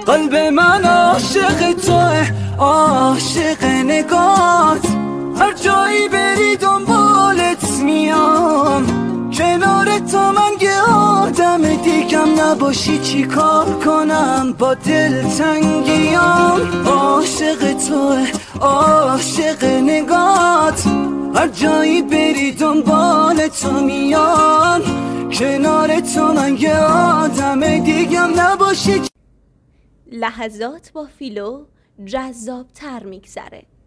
قلب من عاشق توه، عاشق نگات، هر جایی بری دنبالت میام، کنار تو من یه آدم دیگم نباشی چی کار کنم با دلتنگیام. عاشق توه، عاشق نگات، هر جایی بری دنبال تو میام، کنار تو من یه آدم دیگم نباشی. لحظات با فیلو جذاب تر میگذره.